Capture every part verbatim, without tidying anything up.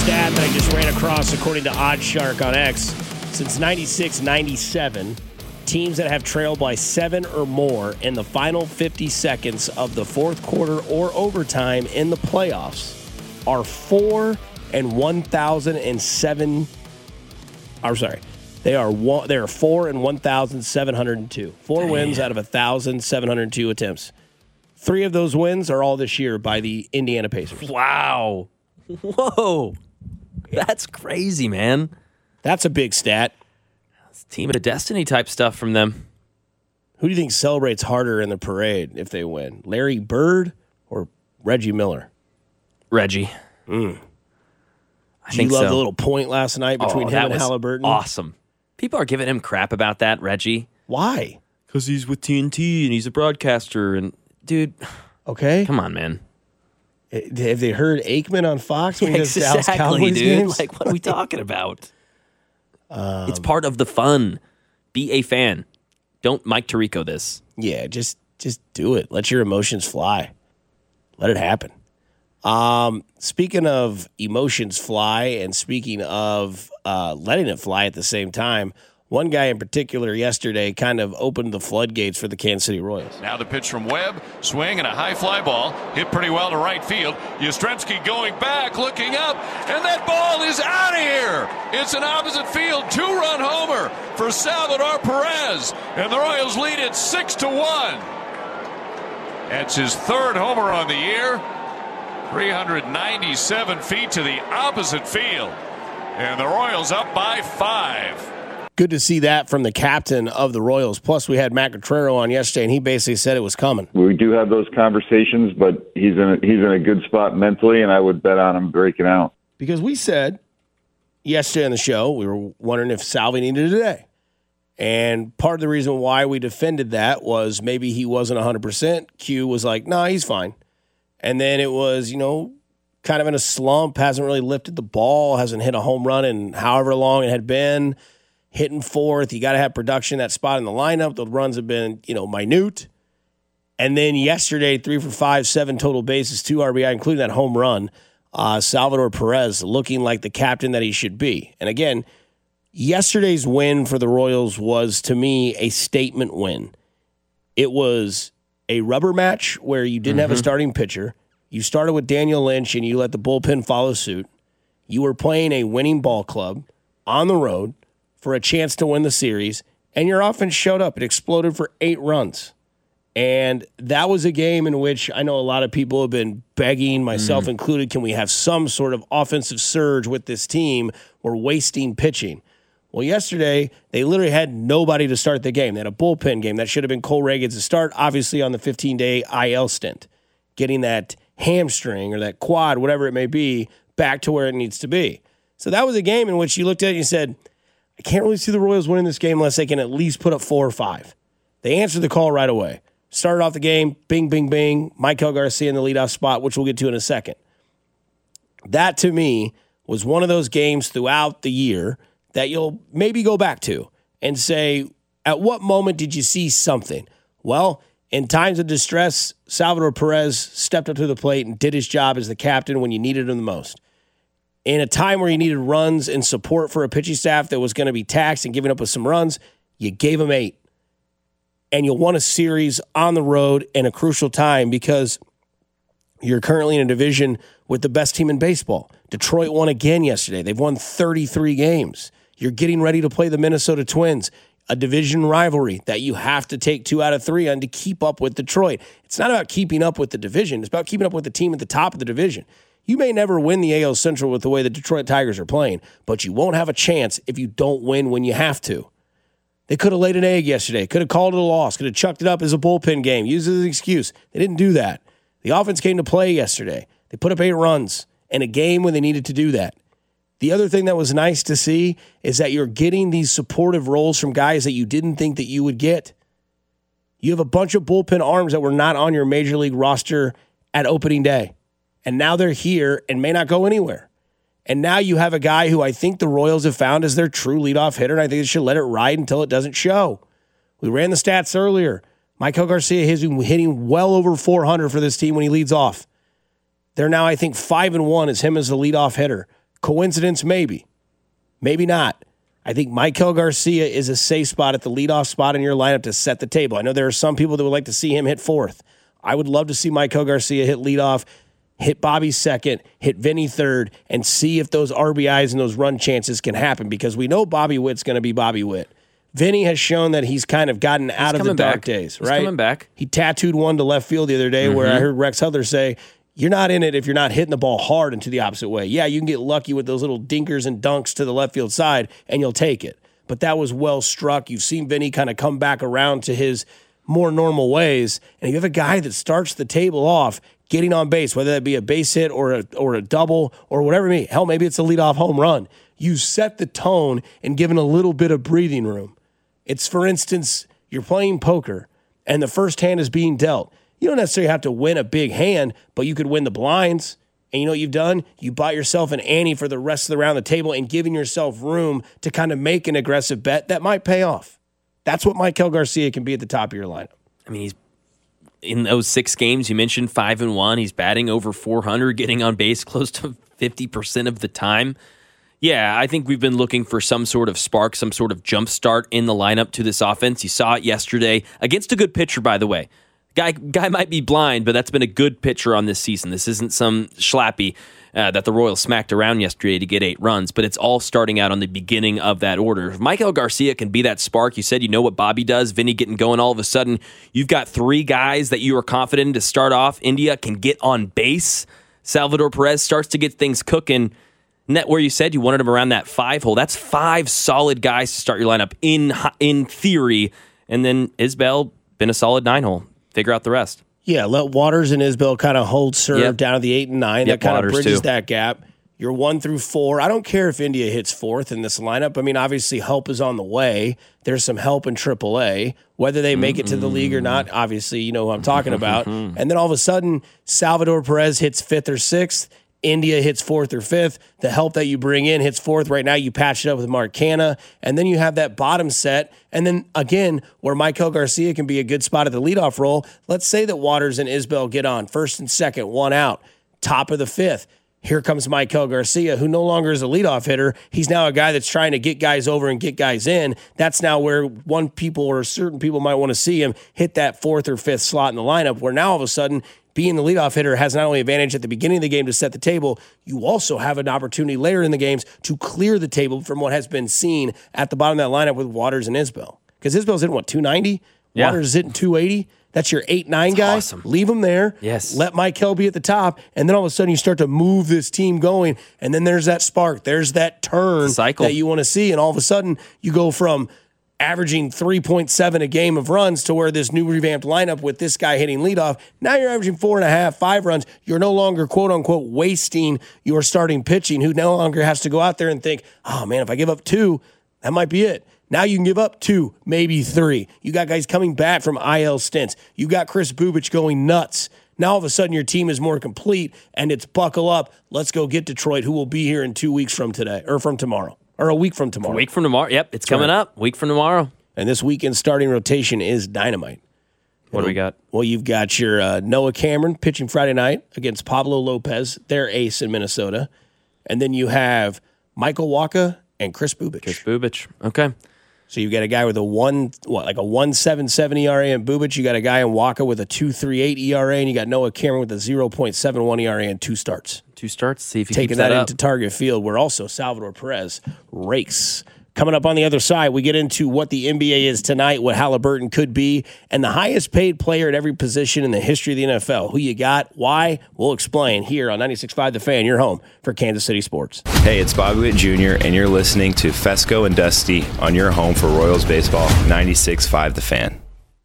stat that I just ran across according to OddsShark on X. Since ninety-six ninety-seven, teams that have trailed by seven or more in the final fifty seconds of the fourth quarter or overtime in the playoffs are four and one thousand and seven. I'm sorry, they are one. They are four and one thousand seven hundred and two. Four Damn. wins out of a thousand seven hundred two attempts. Three of those wins are all this year by the Indiana Pacers. Wow. Whoa. That's crazy, man. That's a big stat. It's team of destiny type stuff from them. Who do you think celebrates harder in the parade if they win? Larry Bird or Reggie Miller? Reggie. Mm. I Did think you love so. the little point last night between oh, him and was Halliburton? Awesome. People are giving him crap about that, Reggie. Why? Because he's with T N T and he's a broadcaster. And dude, okay, come on, man. Have they heard Aikman on Fox when he does exactly, Dallas Cowboys dude. games? Like, what are we talking about? um, it's part of the fun. Be a fan. Don't Mike Tirico this. Yeah, just just do it. Let your emotions fly. Let it happen. Um, speaking of emotions fly, and speaking of uh, letting it fly at the same time, one guy in particular yesterday kind of opened the floodgates for the Kansas City Royals. Now the pitch from Webb, swing and a high fly ball, hit pretty well to right field. Yastrzemski going back, looking up, and that ball is out of here. It's an opposite field two-run homer for Salvador Perez, and the Royals lead it six to one. That's his third homer on the year. three hundred ninety-seven feet to the opposite field, and the Royals up by five. Good to see that from the captain of the Royals. Plus, we had Matt Guerrero on yesterday, and he basically said it was coming. We do have those conversations, but he's in a, he's in a good spot mentally, and I would bet on him breaking out. Because we said yesterday on the show, we were wondering if Salvi needed it today. And part of the reason why we defended that was maybe he wasn't one hundred percent. Q was like, nah, he's fine. And then it was, you know, kind of in a slump, hasn't really lifted the ball, hasn't hit a home run in however long it had been. Hitting fourth, you got to have production that spot in the lineup. The runs have been, you know, minute. And then yesterday, three for five, seven total bases, two R B I, including that home run. Uh, Salvador Perez looking like the captain that he should be. And again, yesterday's win for the Royals was, to me, a statement win. It was a rubber match where you didn't mm-hmm. have a starting pitcher. You started with Daniel Lynch, and you let the bullpen follow suit. You were playing a winning ball club on the road for a chance to win the series, and your offense showed up. It exploded for eight runs. And that was a game in which I know a lot of people have been begging, myself mm. included, can we have some sort of offensive surge with this team? We're wasting pitching. Well, yesterday, they literally had nobody to start the game. They had a bullpen game. That should have been Cole Reagan's to start, obviously on the fifteen-day I L stint, getting that hamstring or that quad, whatever it may be, back to where it needs to be. So that was a game in which you looked at it and you said, I can't really see the Royals winning this game unless they can at least put up four or five. They answered the call right away. Started off the game, bing, bing, bing. Michael Garcia in the leadoff spot, which we'll get to in a second. That, to me, was one of those games throughout the year that you'll maybe go back to and say, at what moment did you see something? Well, in times of distress, Salvador Perez stepped up to the plate and did his job as the captain when you needed him the most. In a time where you needed runs and support for a pitching staff that was going to be taxed and giving up with some runs, you gave him eight. And you won a series on the road in a crucial time because you're currently in a division with the best team in baseball. Detroit won again yesterday. They've won thirty-three games. You're getting ready to play the Minnesota Twins, a division rivalry that you have to take two out of three on to keep up with Detroit. It's not about keeping up with the division. It's about keeping up with the team at the top of the division. You may never win the A L Central with the way the Detroit Tigers are playing, but you won't have a chance if you don't win when you have to. They could have laid an egg yesterday, could have called it a loss, could have chucked it up as a bullpen game, used it as an excuse. They didn't do that. The offense came to play yesterday. They put up eight runs in a game when they needed to do that. The other thing that was nice to see is that you're getting these supportive roles from guys that you didn't think that you would get. You have a bunch of bullpen arms that were not on your major league roster at opening day. And now they're here and may not go anywhere. And now you have a guy who I think the Royals have found as their true leadoff hitter, and I think they should let it ride until it doesn't show. We ran the stats earlier. Michael Garcia is hitting well over four hundred for this team when he leads off. They're now, I think, five and one as him as the leadoff hitter. Coincidence? Maybe. Maybe not. I think Maikel Garcia is a safe spot at the leadoff spot in your lineup to set the table. I know there are some people that would like to see him hit fourth. I would love to see Maikel Garcia hit leadoff, hit Bobby second, hit Vinny third, and see if those R B Is and those run chances can happen, because we know Bobby Witt's going to be Bobby Witt. Vinny has shown that he's kind of gotten out he's of the dark back. days, he's right? He's coming back. He tattooed one to left field the other day mm-hmm. where I heard Rex Hudler say, you're not in it if you're not hitting the ball hard and to the opposite way. Yeah, you can get lucky with those little dinkers and dunks to the left field side, and you'll take it. But that was well struck. You've seen Vinny kind of come back around to his more normal ways. And you have a guy that starts the table off getting on base, whether that be a base hit or a, or a double or whatever it may be. Hell, maybe it's a leadoff home run. You set the tone and given a little bit of breathing room. It's, for instance, you're playing poker and the first hand is being dealt. You don't necessarily have to win a big hand, but you could win the blinds. And you know what you've done? You bought yourself an ante for the rest of the round of the table and giving yourself room to kind of make an aggressive bet that might pay off. That's what Maikel Garcia can be at the top of your lineup. I mean, he's in those six games you mentioned, five and one. He's batting over four hundred, getting on base close to fifty percent of the time. Yeah, I think we've been looking for some sort of spark, some sort of jump start in the lineup to this offense. You saw it yesterday against a good pitcher, by the way. Guy guy might be blind, but that's been a good pitcher on this season. This isn't some schlappy uh, that the Royals smacked around yesterday to get eight runs, but it's all starting out on the beginning of that order. If Maikel Garcia can be that spark, you said you know what Bobby does, Vinny getting going, all of a sudden you've got three guys that you are confident in to start off. India can get on base. Salvador Perez starts to get things cooking. And that where you said you wanted him around that five hole. That's five solid guys to start your lineup in in theory. And then Isbel been a solid nine hole. Figure out the rest. Yeah, let Waters and Isbel kind of hold serve yep. down to the eight and nine. Yep, that kind Waters of bridges too. that gap. You're one through four. I don't care if India hits fourth in this lineup. I mean, obviously help is on the way. There's some help in triple A. Whether they make it to the league or not, obviously you know who I'm talking about. And then all of a sudden, Salvador Perez hits fifth or sixth. India hits fourth or fifth. The help that you bring in hits fourth. Right now, you patch it up with Mark Canha. And then you have that bottom set. And then, again, where Maikel Garcia can be a good spot at the leadoff role, let's say that Waters and Isbel get on. First and second, one out. Top of the fifth. Here comes Maikel Garcia, who no longer is a leadoff hitter. He's now a guy that's trying to get guys over and get guys in. That's now where one people or certain people might want to see him hit that fourth or fifth slot in the lineup, where now all of a sudden being the leadoff hitter has not only advantage at the beginning of the game to set the table, you also have an opportunity later in the games to clear the table from what has been seen at the bottom of that lineup with Waters and Isbel. Because Isbel's hitting, what, two ninety? Yeah. Waters is hitting two eighty. That's your eight nine guy. Awesome. Leave him there. Yes. Let Maikel be at the top. And then all of a sudden you start to move this team going. And then there's that spark. There's that turn cycle that you want to see. And all of a sudden you go from averaging three point seven a game of runs to where this new revamped lineup with this guy hitting leadoff, now you're averaging four and a half, five runs. You're no longer, quote unquote, wasting your starting pitching, who no longer has to go out there and think, oh man, if I give up two, that might be it. Now you can give up two, maybe three. You got guys coming back from I L stints. You got Chris Bubic going nuts. Now all of a sudden your team is more complete and it's buckle up. Let's go get Detroit, who will be here in two weeks from today or from tomorrow. Or a week from tomorrow. A week from tomorrow. Yep, it's That's coming right. up. Week from tomorrow. And this weekend's starting rotation is dynamite. What do we got? Well, you've got your uh, Noah Cameron pitching Friday night against Pablo Lopez, their ace in Minnesota. And then you have Michael Wacha and Chris Bubic. Chris Bubic. Okay. So you've got a guy with a one, what, like a one point seven seven E R A in Bubic. You got a guy in Wacha with a two point three eight E R A, and you got Noah Cameron with a zero point seven one E R A and two starts. Two starts. See if he taking keeps that, that up. into Target Field, where also Salvador Perez rakes. Coming up on the other side, we get into what the N B A is tonight, what Halliburton could be, and the highest paid player at every position in the history of the N F L. Who you got? Why? We'll explain here on ninety-six point five The Fan, your home for Kansas City sports. Hey, it's Bobby Witt Junior, and you're listening to Fesco and Dusty on your home for Royals baseball, ninety-six point five The Fan.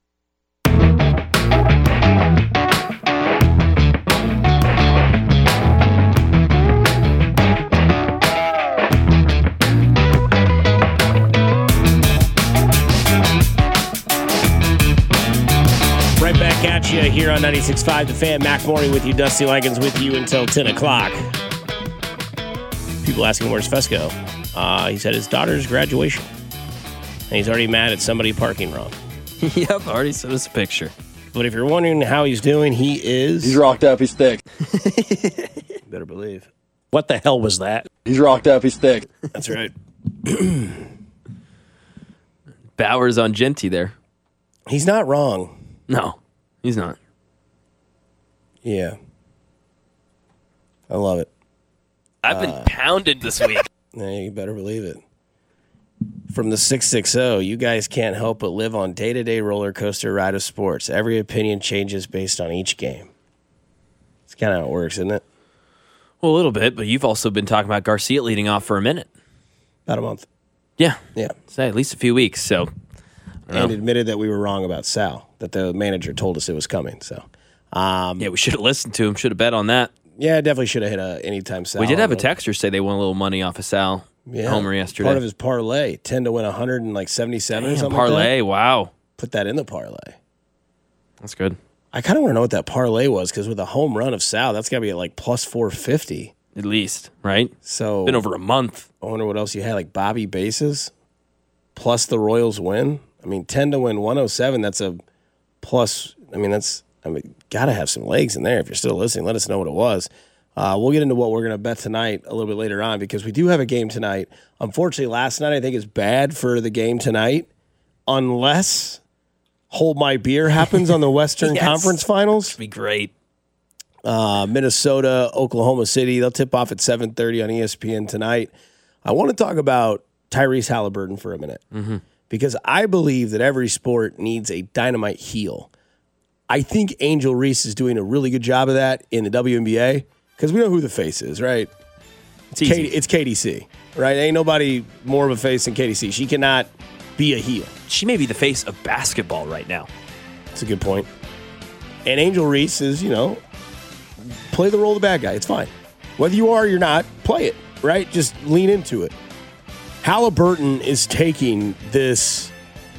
At you here on ninety-six point five The Fan. Mac Morey with you, Dusty Likens with you until ten o'clock. People asking where's Fesco. Uh, he said his daughter's graduation. And he's already mad at somebody parking wrong. Yep, already sent us a picture. But if you're wondering how he's doing, he is... He's rocked up, he's thick. Better believe. What the hell was that? He's rocked up. He's thick. That's right. Bowers on Genty there. He's not wrong. No, he's not. Yeah. I love it. I've been uh, pounded this week. Yeah, you better believe it. From the six sixty, you guys can't help but live on day-to-day roller coaster ride of sports. Every opinion changes based on each game. It's kind of how it works, isn't it? Well, a little bit, but you've also been talking about Garcia leading off for a minute. About a month. Yeah. Yeah. Say at least a few weeks, so. And admitted that we were wrong about Sal, that the manager told us it was coming, so. Um, yeah, we should have listened to him, should have bet on that. Yeah, definitely should have hit a anytime Sal. We did have a texter say they won a little money off of Sal yeah. Homer yesterday. Part of his parlay, ten to win one hundred seventy-seven Damn, or something parlay, like that. Wow. Put that in the parlay. That's good. I kind of want to know what that parlay was, because with a home run of Sal, that's got to be at like plus four fifty. At least, right? So been over a month. I wonder what else you had, like Bobby bases, plus the Royals win. I mean, ten to win one oh seven, that's a plus. I mean, that's, I mean, got to have some legs in there. If you're still listening, let us know what it was. Uh, we'll get into what we're going to bet tonight a little bit later on, because we do have a game tonight. Unfortunately, last night I think is bad for the game tonight, unless Hold My Beer happens on the Western yes. Conference Finals. That'd be great. Uh, Minnesota, Oklahoma City. They'll tip off at seven thirty on E S P N tonight. I want to talk about Tyrese Halliburton for a minute, mm-hmm. because I believe that every sport needs a dynamite heel. I think Angel Reese is doing a really good job of that in the W N B A, because we know who the face is, right? It's, K- it's K D C, right? Ain't nobody more of a face than K D C. She cannot be a heel. She may be the face of basketball right now. That's a good point. And Angel Reese is, you know, play the role of the bad guy. It's fine. Whether you are or you're not, play it, right? Just lean into it. Halliburton is taking this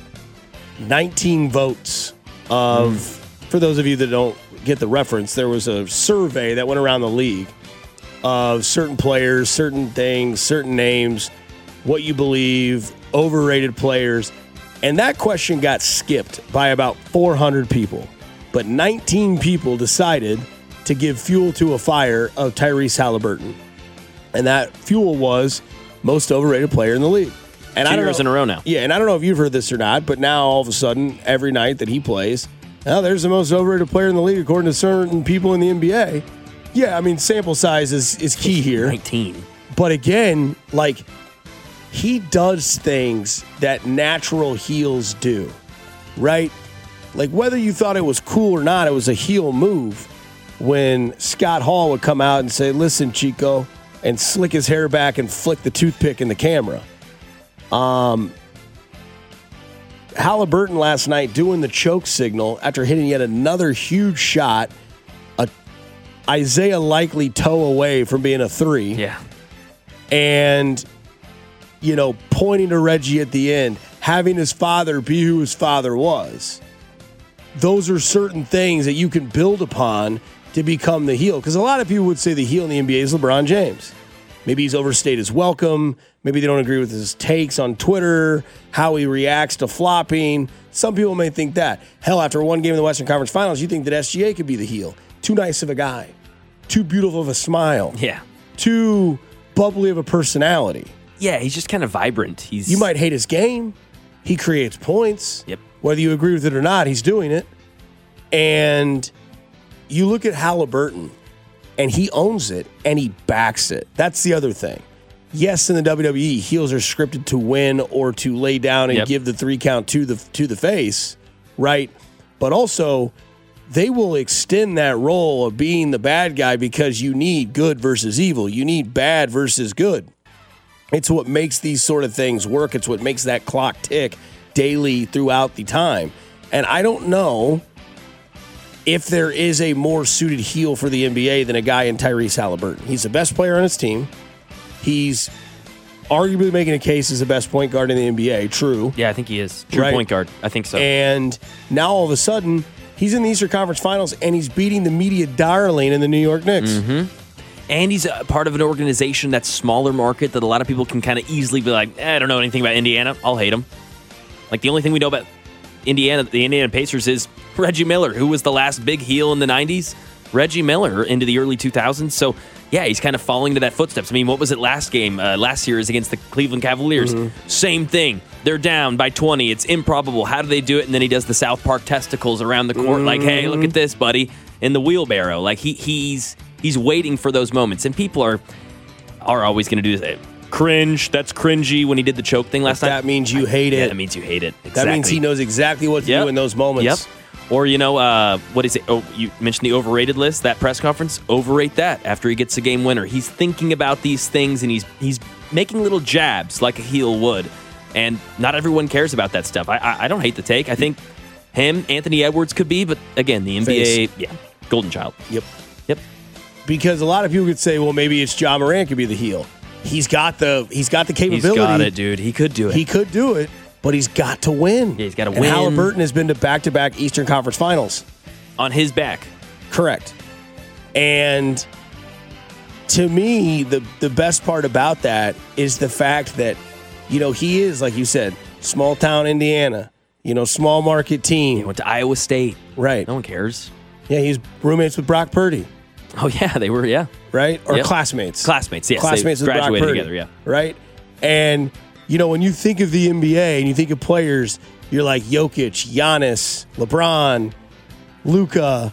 nineteen votes of, mm. for those of you that don't get the reference, there was a survey that went around the league of certain players, certain things, certain names, what you believe, overrated players. And that question got skipped by about four hundred people. But nineteen people decided to give fuel to a fire of Tyrese Halliburton. And that fuel was most overrated player in the league. And Two I don't years know, in a row now. Yeah, and I don't know if you've heard this or not, but now all of a sudden, every night that he plays, now there's the most overrated player in the league according to certain people in the N B A. Yeah, I mean, sample size is, is key here. nineteen. But again, like, he does things that natural heels do, right? Like, whether you thought it was cool or not, it was a heel move when Scott Hall would come out and say, listen, Chico, and slick his hair back and flick the toothpick in the camera. Um, Halliburton last night doing the choke signal after hitting yet another huge shot, a Isaiah Likely toe away from being a three. Yeah. And, you know, pointing to Reggie at the end, having his father be who his father was. Those are certain things that you can build upon to become the heel. Because a lot of people would say the heel in the N B A is LeBron James. Maybe he's overstayed his welcome. Maybe they don't agree with his takes on Twitter, how he reacts to flopping. Some people may think that. Hell, after one game in the Western Conference Finals, you think that S G A could be the heel. Too nice of a guy. Too beautiful of a smile. Yeah. Too bubbly of a personality. Yeah, he's just kind of vibrant. He's You might hate his game. He creates points. Yep. Whether you agree with it or not, he's doing it. And you look at Halliburton, and he owns it, and he backs it. That's the other thing. Yes, in the W W E, heels are scripted to win or to lay down and yep. give the three count to the to the face, right? But also, they will extend that role of being the bad guy because you need good versus evil. You need bad versus good. It's what makes these sort of things work. It's what makes that clock tick daily throughout the time. And I don't know if there is a more suited heel for the N B A than a guy in Tyrese Halliburton. He's the best player on his team. He's arguably making a case as the best point guard in the N B A. True. Yeah, I think he is. True right? point guard. I think so. And now all of a sudden, he's in the Eastern Conference Finals, and he's beating the media darling in the New York Knicks. Mm-hmm. And he's a part of an organization that's smaller market that a lot of people can kind of easily be like, eh, I don't know anything about Indiana. I'll hate them. Like, the only thing we know about Indiana, the Indiana Pacers, is Reggie Miller, who was the last big heel in the nineties. Reggie Miller into the early two thousands. So, yeah, he's kind of falling into that footsteps. I mean, what was it last game, uh, last series against the Cleveland Cavaliers? Mm-hmm. Same thing. They're down by twenty. It's improbable. How do they do it? And then he does the South Park testicles around the court. Mm-hmm. Like, hey, look at this, buddy, in the wheelbarrow. Like, he he's he's waiting for those moments. And people are, are always going to do this. Cringe. That's cringy when he did the choke thing last that time. That means you hate I, it. Yeah, that means you hate it. Exactly. That means he knows exactly what to yep. do in those moments. Yep. Or, you know, uh, what is it? Oh, you mentioned the overrated list, that press conference. Overrate that after he gets a game winner. He's thinking about these things, and he's he's making little jabs like a heel would. And not everyone cares about that stuff. I I, I don't hate the take. I think him, Anthony Edwards could be, but again, the N B A, Face. yeah, golden child. Yep. Yep. Because a lot of people could say, well, maybe it's Ja Morant could be the heel. He's got the he's got the capability. He's got it, dude. He could do it. He could do it. But he's got to win. Yeah, he's got to and win. Halliburton has been to back-to-back Eastern Conference Finals. On his back. Correct. And to me, the, the best part about that is the fact that, you know, he is, like you said, small-town Indiana, you know, small-market team. He went to Iowa State. Right. No one cares. Yeah, he's roommates with Brock Purdy. Oh, yeah, they were, yeah. Right? Or yep. classmates. Classmates, yes. Classmates they with graduated Brock Purdy, together, yeah. Right? And... you know, when you think of the N B A and you think of players, you're like Jokic, Giannis, LeBron, Luka,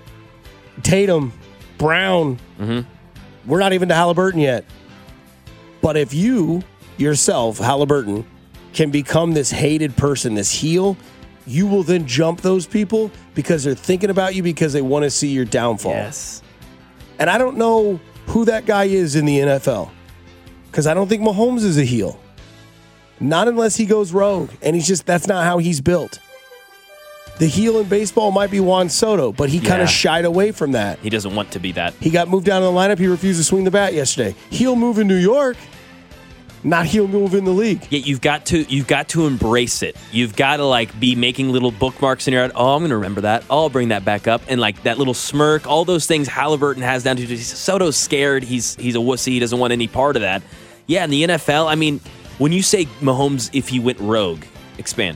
Tatum, Brown. Mm-hmm. We're not even to Halliburton yet. But if you, yourself, Halliburton, can become this hated person, this heel, you will then jump those people because they're thinking about you because they want to see your downfall. Yes. And I don't know who that guy is in the N F L because I don't think Mahomes is a heel. Not unless he goes rogue, and he's just, that's not how he's built. The heel in baseball might be Juan Soto, but he kind Yeah. of shied away from that. He doesn't want to be that. He got moved down in the lineup. He refused to swing the bat yesterday. Heel move in New York, not heel move in the league. Yeah, you've got to you've got to embrace it. You've got to like be making little bookmarks in your head. Oh, I'm going to remember that. Oh, I'll bring that back up. And like that little smirk, all those things Halliburton has down to. Soto's scared. He's he's a wussy. He doesn't want any part of that. Yeah, in the N F L, I mean, when you say Mahomes, if he went rogue, expand.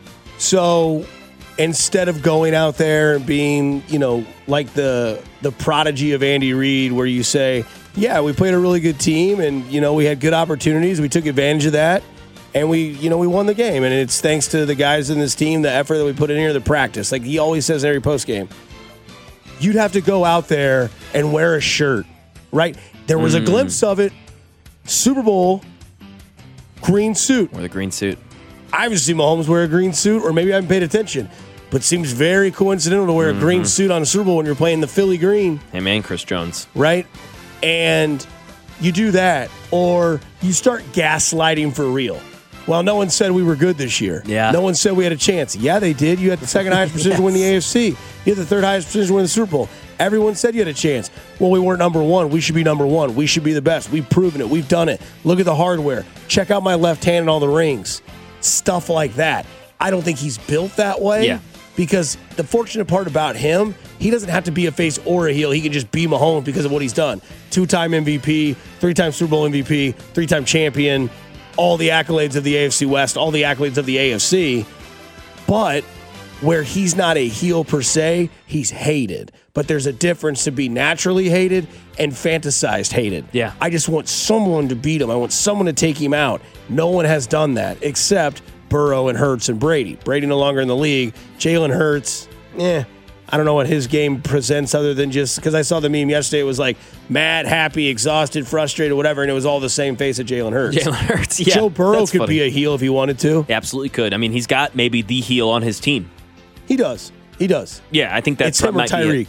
So instead of going out there and being, you know, like the the prodigy of Andy Reid, where you say, yeah, we played a really good team and, you know, we had good opportunities. We took advantage of that and we, you know, we won the game. And it's thanks to the guys in this team, the effort that we put in here, the practice. Like he always says in every postgame, you'd have to go out there and wear a shirt, right? There was mm. a glimpse of it. Super Bowl. Green suit. Or the green suit. I haven't seen Mahomes wear a green suit, or maybe I haven't paid attention. But it seems very coincidental to wear mm-hmm. a green suit on a Super Bowl when you're playing the Philly green. Him and Chris Jones. Right? And you do that, or you start gaslighting for real. Well, no one said we were good this year. Yeah. No one said we had a chance. Yeah, they did. You had the second highest percentage yes. to win the A F C. You had the third highest percentage to win the Super Bowl. Everyone said you had a chance. Well, we weren't number one. We should be number one. We should be the best. We've proven it. We've done it. Look at the hardware. Check out my left hand and all the rings. Stuff like that. I don't think he's built that way. Yeah. Because the fortunate part about him, he doesn't have to be a face or a heel. He can just be Mahomes because of what he's done. Two-time M V P, three-time Super Bowl M V P, three-time champion, all the accolades of the A F C West, all the accolades of the A F C. But where he's not a heel per se, he's hated. But there's a difference to be naturally hated and fantasized hated. Yeah. I just want someone to beat him. I want someone to take him out. No one has done that except Burrow and Hurts and Brady. Brady no longer in the league. Jalen Hurts, eh, I don't know what his game presents other than just, because I saw the meme yesterday, it was like mad, happy, exhausted, frustrated, whatever, and it was all the same face of Jalen Hurts. Jalen Hurts, yeah. Joe Burrow could funny. be a heel if he wanted to. He absolutely could. I mean, he's got maybe the heel on his team. He does. He does. Yeah, I think that's it's him or Tyreek.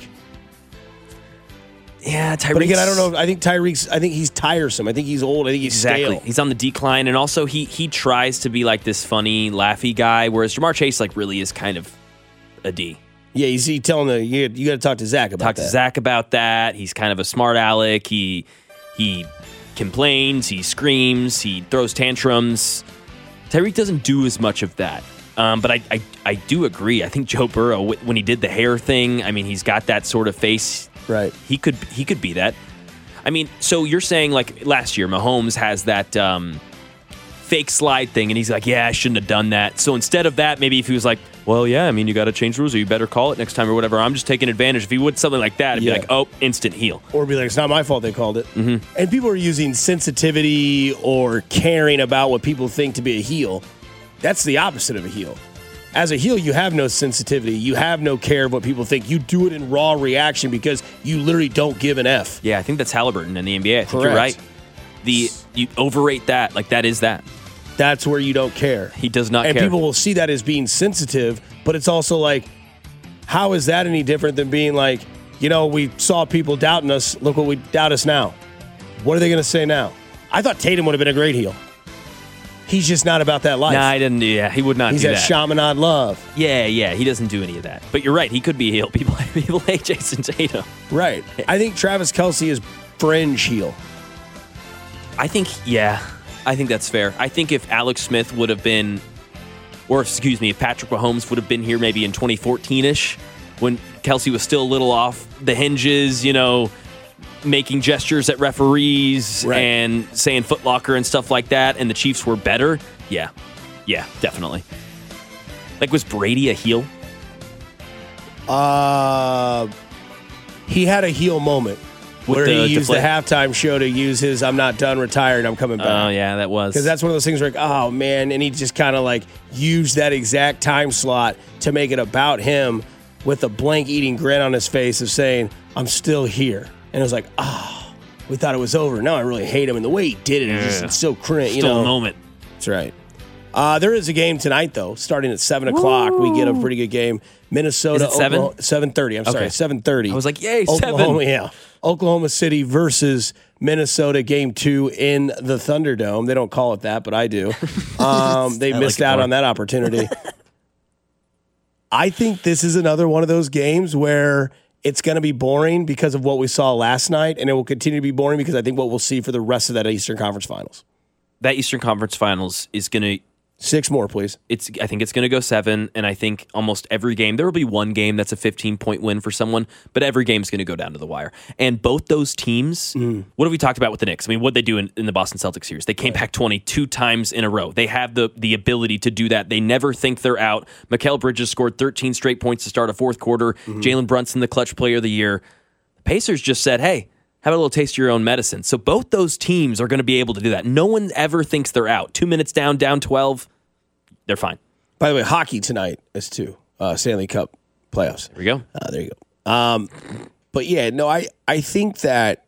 Yeah, Tyreek. But again, I don't know. I think Tyreek's. I think he's tiresome. I think he's old. I think he's exactly. stale. He's on the decline, and also he he tries to be like this funny, laughy guy, whereas Jamar Chase like really is kind of a D. Yeah, he's he telling the you, you got to talk to Zach about talk that. Talk to Zach about that. He's kind of a smart aleck. He he complains. He screams. He throws tantrums. Tyreek doesn't do as much of that. Um, but I, I I do agree. I think Joe Burrow, when he did the hair thing, I mean, he's got that sort of face. Right. He could he could be that. I mean, so you're saying like last year, Mahomes has that um, fake slide thing, and he's like, yeah, I shouldn't have done that. So instead of that, maybe if he was like, well, yeah, I mean, you got to change rules or you better call it next time or whatever. I'm just taking advantage. If he would something like that, it'd Yeah. be like, oh, instant heel. Or be like, it's not my fault they called it. Mm-hmm. And people are using sensitivity or caring about what people think to be a heel. That's the opposite of a heel. As a heel, you have no sensitivity. You have no care of what people think. You do it in raw reaction because you literally don't give an F. Yeah, I think that's Halliburton in the N B A. I think Correct. you're right. The You overrate that. Like, that is that. That's where you don't care. He does not and care. And people will see that as being sensitive, but it's also like, how is that any different than being like, you know, we saw people doubting us. Look what we doubt us now. What are they going to say now? I thought Tatum would have been a great heel. He's just not about that life. Nah, I didn't. Yeah, he would not He's do that that. shamanad love. Yeah, yeah, he doesn't do any of that. But you're right. He could be a heel. People, people hate Jason Tatum. Right. I think Travis Kelce is fringe heel. I think, yeah, I think that's fair. I think if Alex Smith would have been, or excuse me, if Patrick Mahomes would have been here maybe in twenty fourteen-ish, when Kelce was still a little off the hinges, you know, making gestures at referees Right. and saying Foot Locker and stuff like that, and the Chiefs were better, yeah, yeah, definitely. Like, was Brady a heel? Uh, he had a heel moment With where the he used deflate- the halftime show to use his "I'm not done, retired, I'm coming back." Oh, yeah, that was. Because that's one of those things where, like, oh, man, and he just kind of, like, used that exact time slot to make it about him with a blank-eating grin on his face of saying, I'm still here. And it was like, oh, we thought it was over. Now I really hate him. And the way he did it, it was Yeah. just so cringe. You Still know? a moment. That's right. Uh, there is a game tonight, though, starting at seven o'clock. We get a pretty good game. Minnesota. Is it seven? Oklahoma, seven thirty. I'm sorry, Okay. seven thirty. I was like, yay, Oklahoma, seven. Yeah. Oklahoma City versus Minnesota, game two in the Thunderdome. They don't call it that, but I do. Um, they I like missed it out more. on that opportunity. I think this is another one of those games where it's going to be boring because of what we saw last night, and it will continue to be boring because I think what we'll see for the rest of that Eastern Conference Finals. That Eastern Conference Finals is going to Six more, please. It's. I think it's going to go seven, and I think almost every game there will be one game that's a fifteen-point win for someone, but every game is going to go down to the wire. And both those teams, Mm. what have we talked about with the Knicks? I mean, what they do in, in the Boston Celtics series? They came back twenty two times in a row. They have the the ability to do that. They never think they're out. Mikal Bridges scored thirteen straight points to start a fourth quarter. Mm-hmm. Jalen Brunson, the clutch player of the year. The Pacers just said, "Hey, have a little taste of your own medicine." So both those teams are going to be able to do that. No one ever thinks they're out. Two minutes down, down twelve. They're fine. By the way, hockey tonight is two. Uh, Stanley Cup playoffs. There we go. Uh, there you go. Um, but yeah, no, I, I think that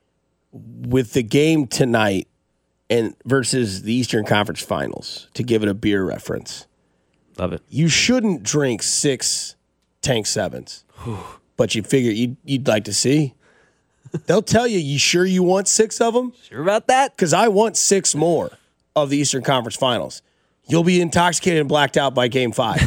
with the game tonight and versus the Eastern Conference Finals, to give it a beer reference, Love it. you shouldn't drink six Tank Sevens, but you figure you'd, you'd like to see. They'll tell you, you sure you want six of them? Sure about that? Because I want six more of the Eastern Conference Finals. You'll be intoxicated and blacked out by game five.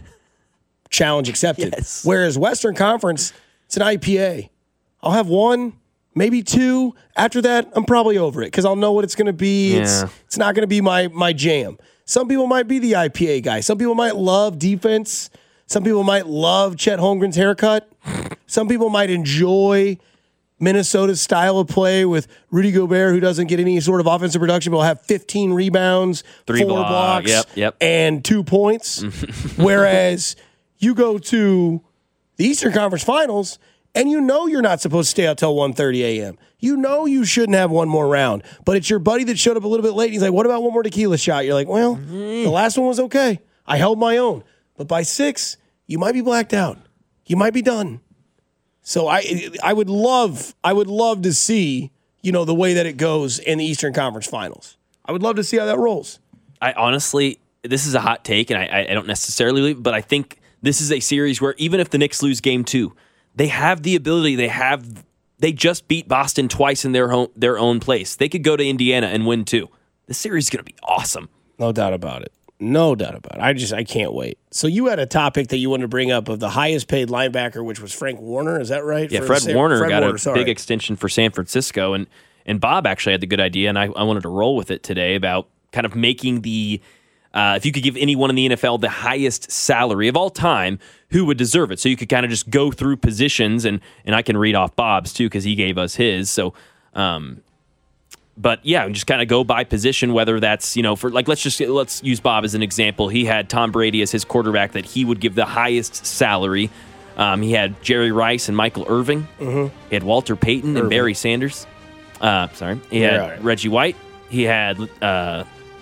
Challenge accepted. Yes. Whereas Western Conference, it's an I P A. I'll have one, maybe two. After that, I'm probably over it because I'll know what it's going to be. It's Yeah. it's not going to be my my jam. Some people might be the I P A guy. Some people might love defense. Some people might love Chet Holmgren's haircut. Some people might enjoy Minnesota's style of play with Rudy Gobert, who doesn't get any sort of offensive production, but will have fifteen rebounds, Three four block, blocks, yep, yep. and two points. Whereas you go to the Eastern Conference Finals, and you know you're not supposed to stay out till one thirty a.m. You know you shouldn't have one more round, but it's your buddy that showed up a little bit late. And he's like, what about one more tequila shot? You're like, well, the last one was okay. I held my own. But by six, you might be blacked out. You might be done. So I I would love I would love to see, you know, the way that it goes in the Eastern Conference Finals. I would love to see how that rolls. I honestly, this is a hot take, and I, I don't necessarily believe, but I think this is a series where even if the Knicks lose game two, they have the ability, they have, they just beat Boston twice in their home, their own place. They could go to Indiana and win two. This series is going to be awesome. No doubt about it. No doubt about it. I just I can't wait. So you had a topic that you wanted to bring up of the highest paid linebacker, which was Frank Warner. Is that right? Yeah, For Fred San- Warner Fred got Warner, a sorry. big extension for San Francisco, and and Bob actually had the good idea, and I, I wanted to roll with it today about kind of making the, uh, if you could give anyone in the N F L the highest salary of all time, who would deserve it? So you could kind of just go through positions, and and I can read off Bob's too because he gave us his. So um, But yeah, just kind of go by position, whether that's, you know, for like, let's just, let's use Bob as an example. He had Tom Brady as his quarterback that he would give the highest salary. Um, he had Jerry Rice and Michael Irving. Mm-hmm. He had Walter Payton Irving. and Barry Sanders. Uh, sorry. He Yeah, had right. Reggie White. He had uh,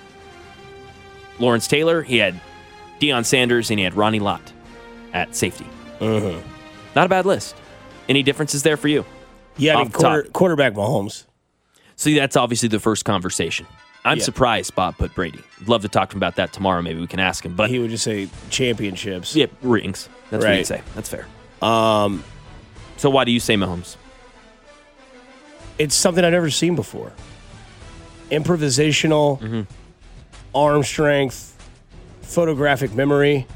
Lawrence Taylor. He had Deion Sanders, and he had Ronnie Lott at safety. Mm-hmm. Not a bad list. Any differences there for you? Yeah, I Off mean, the quarter, top. quarterback Mahomes. So that's obviously the first conversation. I'm Yeah. surprised Bob put Brady. I'd love to talk to him about that tomorrow. Maybe we can ask him. But He would just say championships. yeah, rings. That's what Right. he'd say. That's fair. Um, So why do you say Mahomes? it's something I've never seen before. Improvisational, Mm-hmm. arm strength, photographic memory.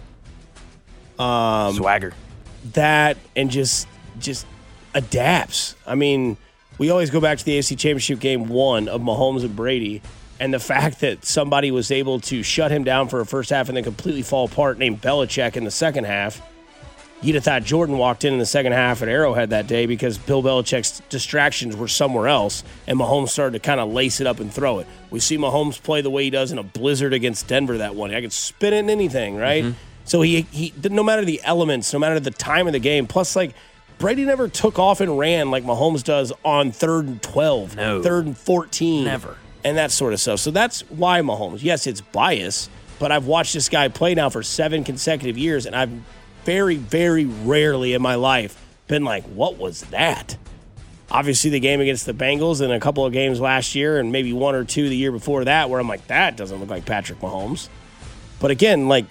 Um, Swagger. That and just just adapts. I mean, we always go back to the A F C Championship game one of Mahomes and Brady, and the fact that somebody was able to shut him down for a first half and then completely fall apart, named Belichick in the second half. You'd have thought Jordan walked in in the second half at Arrowhead that day because Bill Belichick's distractions were somewhere else, and Mahomes started to kind of lace it up and throw it. We see Mahomes play the way he does in a blizzard against Denver that one. I could spin it in anything, right? Mm-hmm. So he, he, no matter the elements, no matter the time of the game, plus like Brady never took off and ran like Mahomes does on third and twelve, No. third and fourteen. Never. And that sort of stuff. So that's why Mahomes. Yes, it's bias, but I've watched this guy play now for seven consecutive years, and I've very, very rarely in my life been like, what was that? Obviously, the game against the Bengals and a couple of games last year and maybe one or two the year before that where I'm like, that doesn't look like Patrick Mahomes. But again, like,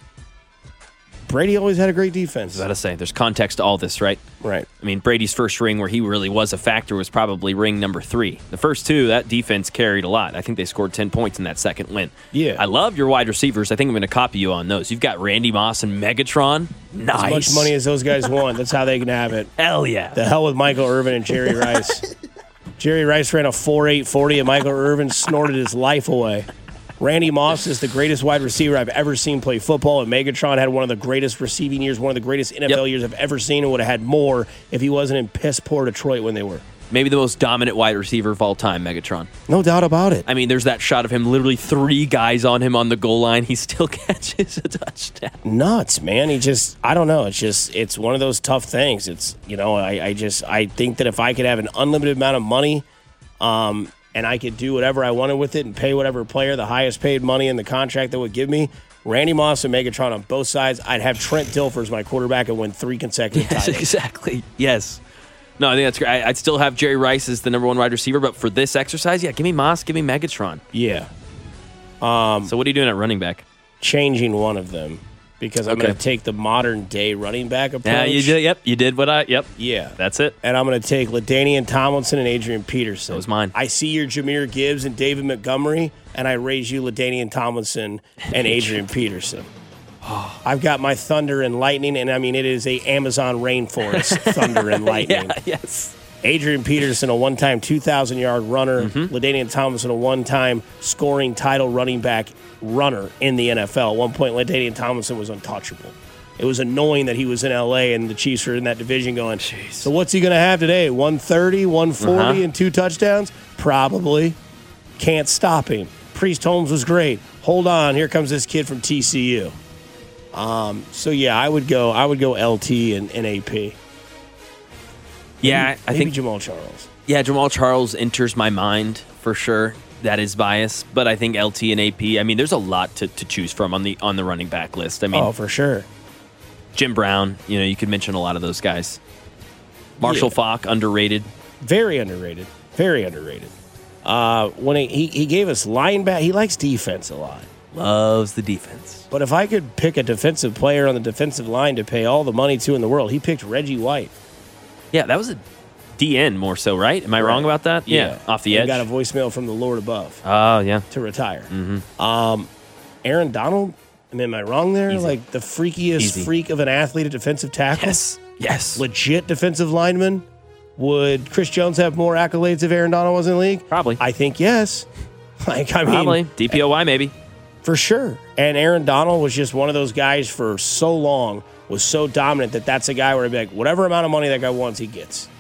Brady always had a great defense. I was about to say, there's context to all this, right? Right. I mean, Brady's first ring where he really was a factor was probably ring number three. The first two, that defense carried a lot. I think they scored ten points in that second win. Yeah. I love your wide receivers. I think I'm going to copy you on those. You've got Randy Moss and Megatron. Nice. As much money as those guys want, that's how they can have it. Hell yeah. The hell with Michael Irvin and Jerry Rice. Jerry Rice ran a four eight forty, and Michael Irvin snorted his life away. Randy Moss is the greatest wide receiver I've ever seen play football, and Megatron had one of the greatest receiving years, one of the greatest N F L Yep. years I've ever seen, and would have had more if he wasn't in piss-poor Detroit when they were. Maybe the most dominant wide receiver of all time, Megatron. No doubt about it. I mean, there's that shot of him, literally three guys on him on the goal line. He still catches a touchdown. Nuts, man. He just, I don't know. It's just, it's one of those tough things. It's, you know, I, I just, I think that if I could have an unlimited amount of money, um, and I could do whatever I wanted with it and pay whatever player the highest paid money in the contract that would give me, Randy Moss and Megatron on both sides, I'd have Trent Dilfer as my quarterback and win three consecutive Yes, titles. exactly. Yes. No, I think that's great. I- I'd still have Jerry Rice as the number one wide receiver, but for this exercise, yeah, give me Moss, give me Megatron. Yeah. So what are you doing at running back? Changing one of them because I'm Okay. going to take the modern day running back approach. Yeah, you did. Yep, you did what I. Yep, Yeah. that's it. And I'm going to take LaDainian Tomlinson and Adrian Peterson. That was mine. I see your Jahmyr Gibbs and David Montgomery, and I raise you LaDainian Tomlinson and Adrian Peterson. I've got my Thunder and Lightning, and I mean, it is a Amazon rainforest Thunder and Lightning. Yeah, yes. Adrian Peterson, a one-time two thousand yard runner. Mm-hmm. LaDainian Tomlinson, a one-time scoring title running back runner in the N F L. At one point, LaDainian Tomlinson was untouchable. It was annoying that he was in L A and the Chiefs were in that division going, so what's he going to have today? one thirty, one forty, Uh-huh. and two touchdowns? Probably. Can't stop him. Priest Holmes was great. Hold on, here comes this kid from T C U. Um, so yeah, I would go. I would go L T and, and A P. Yeah, I Maybe think Jamal Charles. yeah, Jamal Charles enters my mind for sure. That is bias, but I think L T and A P. I mean, there's a lot to, to choose from on the on the running back list. I mean, Oh, for sure. Jim Brown. You know, you could mention a lot of those guys. Marshall Yeah. Faulk, underrated. Very underrated. Very underrated. Uh, when he, he, he gave us linebacker, he likes defense a lot. Loves the defense. But if I could pick a defensive player on the defensive line to pay all the money to in the world, he picked Reggie White. Yeah, that was a D N more so, right? Am I wrong about that? off the And edge. got a voicemail from the Lord above Oh, yeah. to retire. Mm-hmm. Um, Aaron Donald, I mean, am I wrong there? Easy. Like the freakiest Easy. freak of an athlete at defensive tackle? Yes. Yes. Legit defensive lineman? Would Chris Jones have more accolades if Aaron Donald was in the league? Probably. I think yes. Like, I mean, Probably. D P O Y, maybe. for sure. And Aaron Donald was just one of those guys for so long, was so dominant that that's a guy where I'd be like, whatever amount of money that guy wants, he gets.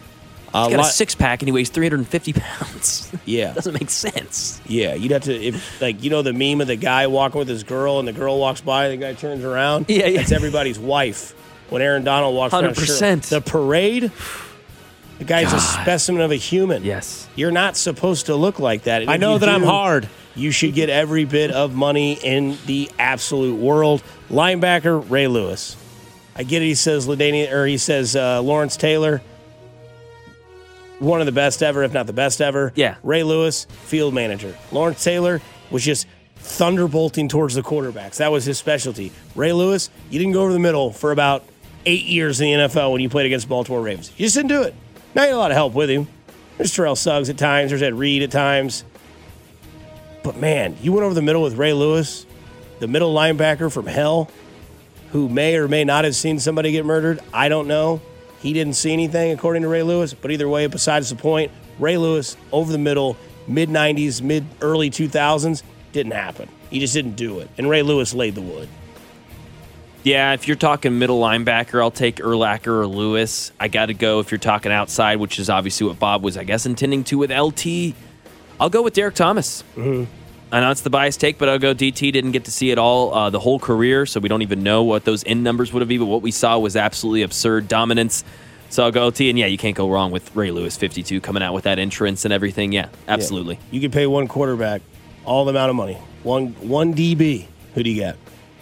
Uh, He's got lot- a six pack and he weighs three hundred fifty pounds. Yeah. Doesn't make sense. Yeah, you'd have to, if like, you know, the meme of the guy walking with his girl and the girl walks by, the guy turns around. Yeah, yeah. That's everybody's wife. When Aaron Donald walks one hundred percent. around, the parade, the guy's God. a specimen of a human. Yes. You're not supposed to look like that. And I if know you that I'm do, hard. You should get every bit of money in the absolute world. Linebacker, Ray Lewis. I get it. He says LaDainian, or he says uh, Lawrence Taylor, one of the best ever, if not the best ever. Yeah. Ray Lewis, field manager. Lawrence Taylor was just thunderbolting towards the quarterbacks. That was his specialty. Ray Lewis, you didn't go over the middle for about eight years in the N F L when you played against Baltimore Ravens. You just didn't do it. Now you had a lot of help with him. There's Terrell Suggs at times. There's Ed Reed at times. But, man, you went over the middle with Ray Lewis, the middle linebacker from hell, who may or may not have seen somebody get murdered. I don't know. He didn't see anything, according to Ray Lewis. But either way, besides the point, Ray Lewis, over the middle, mid-nineties, mid-early two thousands, didn't happen. He just didn't do it. And Ray Lewis laid the wood. Yeah, if you're talking middle linebacker, I'll take Urlacher or Lewis. I got to go if you're talking outside, which is obviously what Bob was, I guess, intending to with L T. I'll go with Derek Thomas. Mm-hmm. I know it's the biased take, but I'll go D T. Didn't get to see it all uh, the whole career, so we don't even know what those end numbers would have been, but what we saw was absolutely absurd dominance. So I'll go L T, and yeah, you can't go wrong with Ray Lewis, fifty-two, coming out with that entrance and everything. Yeah, absolutely. Yeah. You could pay one quarterback all the amount of money. One one D B. Who do you get?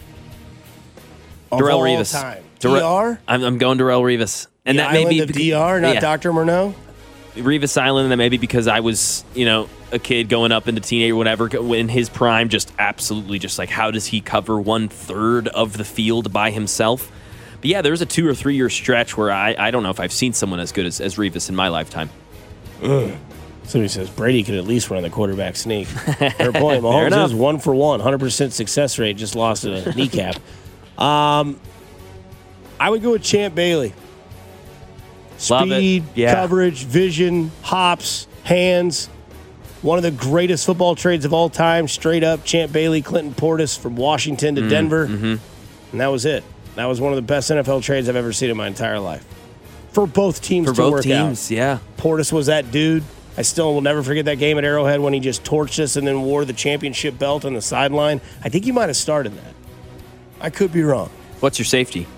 Of Darrell all Revis. Time. Darrell- D R? I'm, I'm going Darrell Revis. And the that may island be of D R, not yeah. Doctor Murnau? Revis Island, and that may be because I was, you know, a kid going up into teenager, whatever, in his prime, just absolutely just like, how does he cover one third of the field by himself? But yeah, there's a two or three year stretch where I, I don't know if I've seen someone as good as, as Revis in my lifetime. Ugh. Somebody says Brady could at least run the quarterback sneak. Fair point. Mahomes enough. is one for one, one hundred percent success rate, just lost a kneecap. Um, I would go with Champ Bailey. Love it. Speed, Yeah. coverage, vision, hops, hands. One of the greatest football trades of all time, straight up. Champ Bailey, Clinton Portis from Washington to Mm, Denver. mm-hmm. And that was it. That was one of the best N F L trades I've ever seen in my entire life. For both teams For to both work teams, out. yeah. Portis was that dude. I still will never forget that game at Arrowhead when he just torched us and then wore the championship belt on the sideline. I think he might have started that. I could be wrong. What's your safety?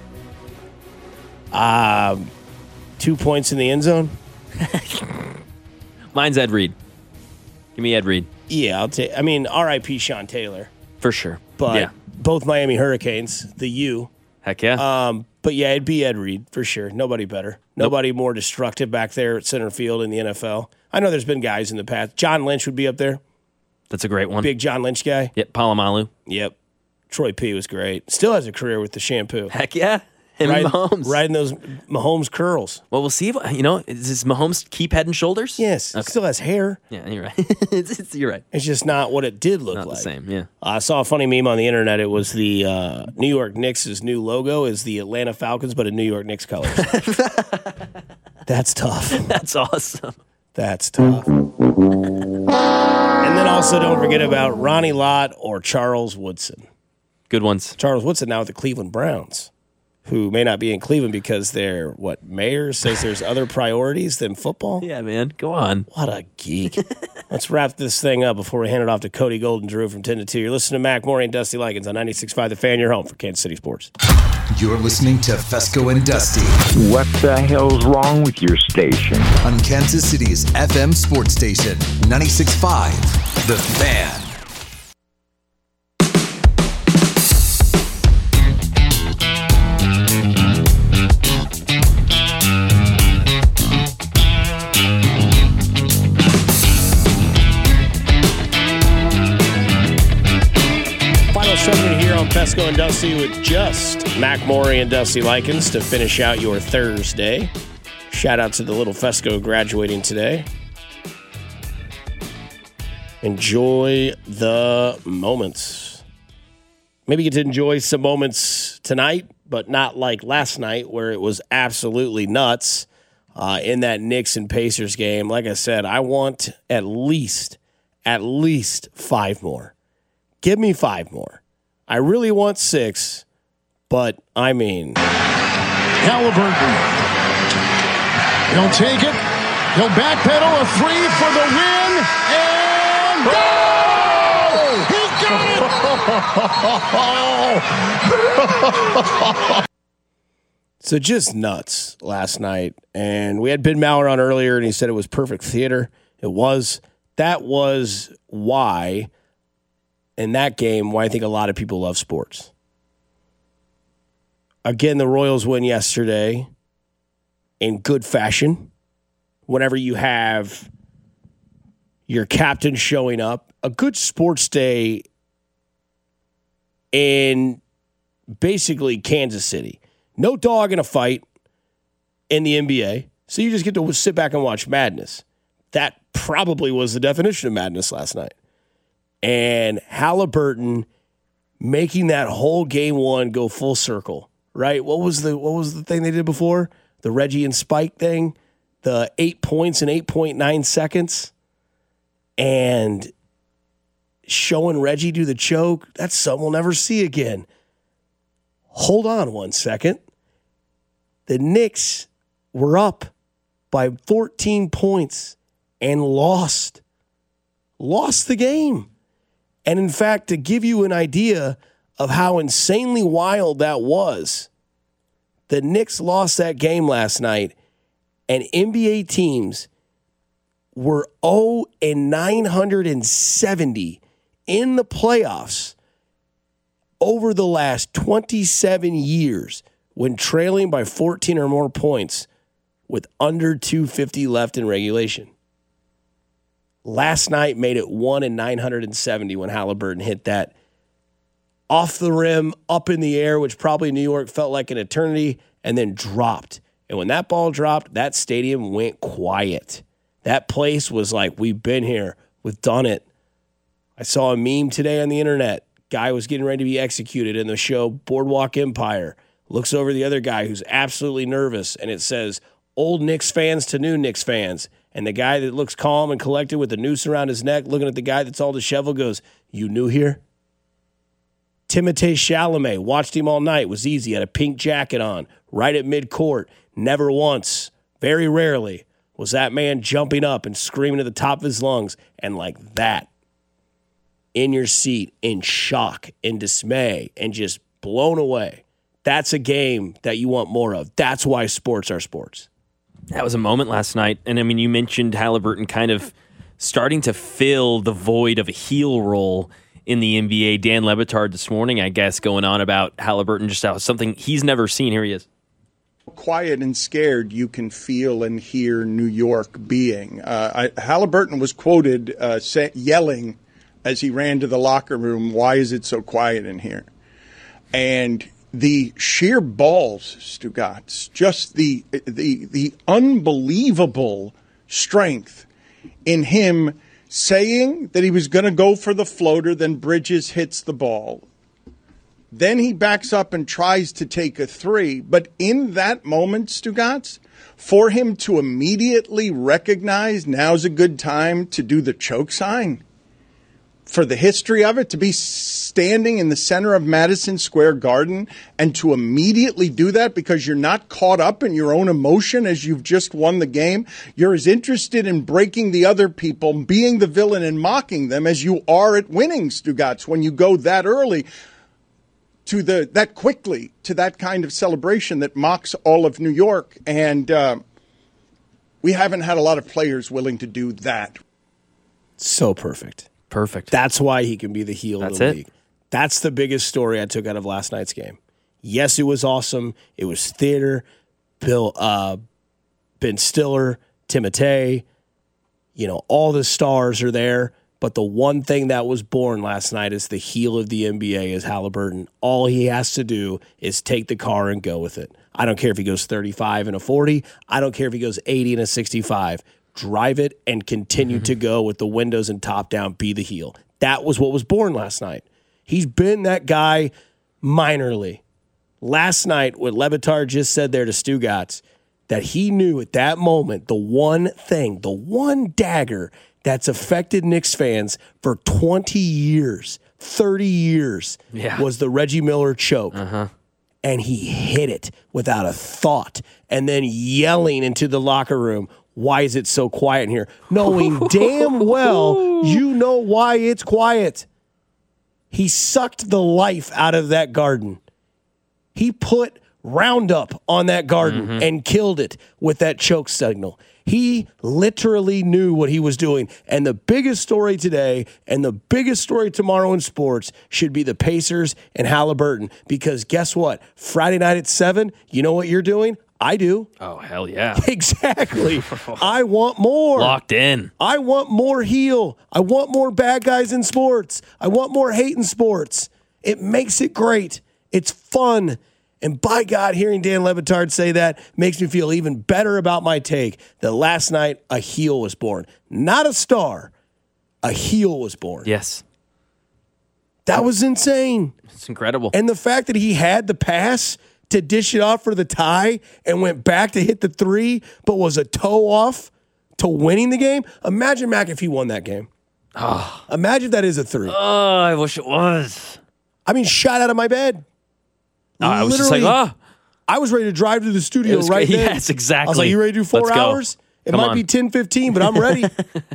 Um, two points in the end zone? Mine's Ed Reed. Give me Ed Reed. Yeah, I'll take. I mean, R I P Sean Taylor. For sure. But yeah. both Miami Hurricanes, the U. Heck yeah. Um, but yeah, it'd be Ed Reed for sure. Nobody better. Nobody more destructive back there at center field in the N F L. I know there's been guys in the past. John Lynch would be up there. That's a great one. Big John Lynch guy. Yep, Palomalu. Yep. Troy P was great. Still has a career with the shampoo. Heck yeah. Him Riding, and Mahomes. riding those Mahomes curls. Well, we'll see. If, you know, does Mahomes keep Head and Shoulders? Yes. Okay. It still has hair. Yeah, you're right. it's, it's, you're right. It's just not what it did look Not like. the same, yeah. I saw a funny meme on the internet. It was the uh, New York Knicks' new logo is the Atlanta Falcons, but in New York Knicks colors. That's tough. That's awesome. That's tough. And then also don't forget about Ronnie Lott or Charles Woodson. Good ones. Charles Woodson now with the Cleveland Browns, who may not be in Cleveland because their, what, mayor says there's other priorities than football? Yeah, man. Go on. What a geek. Let's wrap this thing up before we hand it off to Cody Gold and Drew from ten to two. You're listening to Mac Morey and Dusty Likens on ninety-six point five The Fan, your home for Kansas City Sports. You're listening to Fesco and Dusty What the hell's wrong with your station? on Kansas City's F M sports station, ninety-six point five The Fan. Final segment here on Fesco and Dusty with just Mac Morey and Dusty Likens to finish out your Thursday. Shout out to the little Fesco graduating today. Enjoy the moments. Maybe get to enjoy some moments tonight, but not like last night where it was absolutely nuts uh, in that Knicks and Pacers game. Like I said, I want at least, at least five more. Give me five more. I really want six, but I mean. Halliburton. He'll take it. He'll backpedal a three for the win, and goal! He got it! So just nuts last night. And we had Ben Maller on earlier, and he said it was perfect theater. It was. That was why, in that game, why I think a lot of people love sports. Again, the Royals win yesterday in good fashion. Whenever you have your captain showing up, a good sports day in basically Kansas City. No dog in a fight in the N B A, so you just get to sit back and watch madness. That probably was the definition of madness last night. And Halliburton making that whole game one go full circle, right? What was the what was the thing they did before? The Reggie and Spike thing? The eight points in eight point nine seconds, and showing Reggie do the choke, that's something we'll never see again. Hold on one second. The Knicks were up by fourteen points and lost. Lost the game. And in fact, to give you an idea of how insanely wild that was, the Knicks lost that game last night. And N B A teams were oh and nine hundred seventy in the playoffs over the last twenty-seven years when trailing by fourteen or more points with under two fifty left in regulation. Last night made it one and nine hundred seventy when Halliburton hit that off the rim, up in the air, which probably New York felt like an eternity, and then dropped. And when that ball dropped, that stadium went quiet. That place was like, we've been here. We've done it. I saw a meme today on the internet. Guy was getting ready to be executed in the show Boardwalk Empire. Looks over the other guy who's absolutely nervous, and it says, old Knicks fans to new Knicks fans. And the guy that looks calm and collected with the noose around his neck, looking at the guy that's all disheveled, goes, you new here? Timothée Chalamet, watched him all night, was easy, had a pink jacket on, right at midcourt. Never once, very rarely, was that man jumping up and screaming at the top of his lungs, and like that, in your seat, in shock, in dismay, and just blown away. That's a game that you want more of. That's why sports are sports. That was a moment last night. And I mean, you mentioned Halliburton kind of starting to fill the void of a heel role in the N B A. Dan Le Batard this morning, I guess, going on about Halliburton, just how something he's never seen. Here he is. Quiet and scared you can feel and hear New York being. Uh, I, Halliburton was quoted uh, say, yelling as he ran to the locker room, why is it so quiet in here? And the sheer balls, Stugotz, just the the the unbelievable strength in him saying that he was going to go for the floater, then Bridges hits the ball. Then he backs up and tries to take a three. But in that moment, Stugotz, for him to immediately recognize now's a good time to do the choke sign, for the history of it, to be standing in the center of Madison Square Garden and to immediately do that because you're not caught up in your own emotion as you've just won the game. You're as interested in breaking the other people, being the villain and mocking them as you are at winning, Stugotz, when you go that early to the that quickly to that kind of celebration that mocks all of New York. And uh, we haven't had a lot of players willing to do that. So perfect. Perfect. That's why he can be the heel That's of the it. league. That's the biggest story I took out of last night's game. Yes, it was awesome. It was theater. Bill, uh, Ben Stiller, Timothée, you know, all the stars are there. But the one thing that was born last night is the heel of the N B A is Halliburton. All he has to do is take the car and go with it. I don't care if he goes thirty-five and a forty. I don't care if he goes eighty and a sixty-five. Drive it and continue mm-hmm. to go with the windows and top down, be the heel. That was what was born last night. He's been that guy minorly. Last night, what Le Batard just said there to Stugotz, that he knew at that moment the one thing, the one dagger that's affected Knicks fans for twenty years, thirty years, yeah. was the Reggie Miller choke. Uh-huh. And he hit it without a thought. And then yelling into the locker room, why is it so quiet in here? Knowing damn well you know why it's quiet. He sucked the life out of that garden. He put Roundup on that garden mm-hmm. and killed it with that choke signal. He literally knew what he was doing. And the biggest story today and the biggest story tomorrow in sports should be the Pacers and Halliburton. Because guess what? Friday night at seven, you know what you're doing? I do. Oh, hell yeah. Exactly. I want more. Locked in. I want more heel. I want more bad guys in sports. I want more hate in sports. It makes it great. It's fun. And by God, hearing Dan Le Batard say that makes me feel even better about my take that last night a heel was born. Not a star. A heel was born. Yes. That was insane. It's incredible. And the fact that he had the pass to dish it off for the tie and went back to hit the three, but was a toe off to winning the game. Imagine, Mac, if he won that game. Oh. Imagine that is a three. Oh, I wish it was. I mean, shot out of my bed. Oh, I was just like, oh. I was ready to drive to the studio was, right then. Yes, exactly. I was like, you ready to do four Let's hours? Go. It Come might on. be ten fifteen, but I'm ready.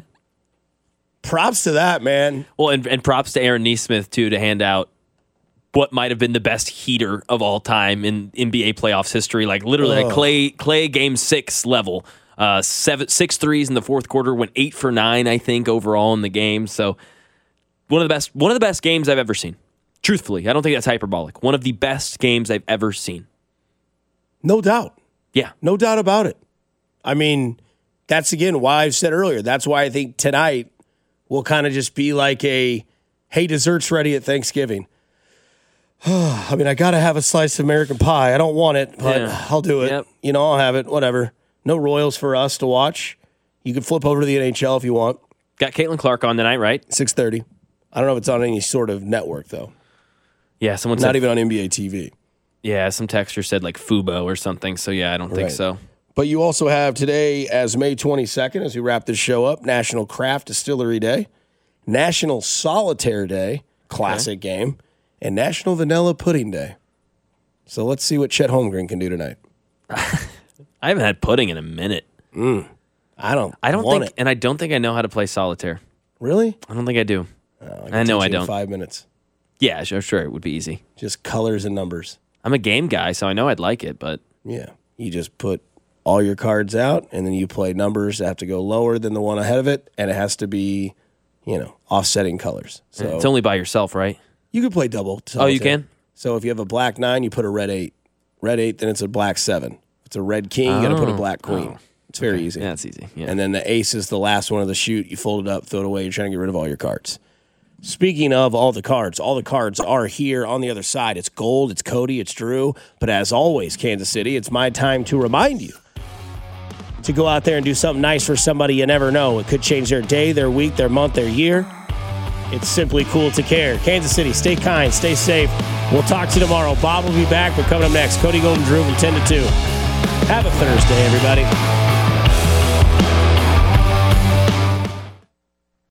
Props to that, man. Well, and, and props to Aaron Nesmith, too, to hand out what might have been the best heater of all time in N B A playoffs history. Like, literally, like Clay, Clay game six level. Uh, seven, six threes in the fourth quarter, went eight for nine, I think, overall in the game. So, one of the best, one of the best games I've ever seen. Truthfully, I don't think that's hyperbolic. One of the best games I've ever seen. No doubt. Yeah. No doubt about it. I mean, that's, again, why I've said earlier. That's why I think tonight will kind of just be like a, hey, dessert's ready at Thanksgiving. I mean, I got to have a slice of American pie. I don't want it, but yeah. I'll do it. Yep. You know, I'll have it. Whatever. No Royals for us to watch. You can flip over to the N H L if you want. Got Caitlin Clark on tonight, right? six thirty. I don't know if it's on any sort of network, though. Yeah, someone Not said, even on N B A T V. Yeah, some texter said like Fubo or something. So, yeah, I don't think right. so. But you also have today, as May twenty-second, as we wrap this show up, National Craft Distillery Day, National Solitaire Day, classic okay. game, and National Vanilla Pudding Day. So let's see what Chet Holmgren can do tonight. I haven't had pudding in a minute. Mm. I don't. I don't want think, it. and I don't think I know how to play solitaire. Really? I don't think I do. Oh, I, I know I don't. In five minutes. Yeah, sure, sure, it would be easy. Just colors and numbers. I'm a game guy, so I know I'd like it, but yeah, you just put all your cards out, and then you play numbers that have to go lower than the one ahead of it, and it has to be, you know, offsetting colors. So it's only by yourself, right? You can play double. Solitaire. Oh, you can? So if you have a black nine, you put a red eight. Red eight, then it's a black seven. If it's a red king, you oh. got to put a black queen. Oh. It's very okay. easy. Yeah, it's easy. Yeah. And then the ace is the last one of the shoot. You fold it up, throw it away. You're trying to get rid of all your cards. Speaking of all the cards, all the cards are here on the other side. It's Gold, it's Cody, it's Drew. But as always, Kansas City, it's my time to remind you to go out there and do something nice for somebody you never know. It could change their day, their week, their month, their year. It's simply cool to care. Kansas City, stay kind, stay safe. We'll talk to you tomorrow. Bob will be back, but coming up next, Cody Gold and Drew from ten to two. Have a Thursday, everybody.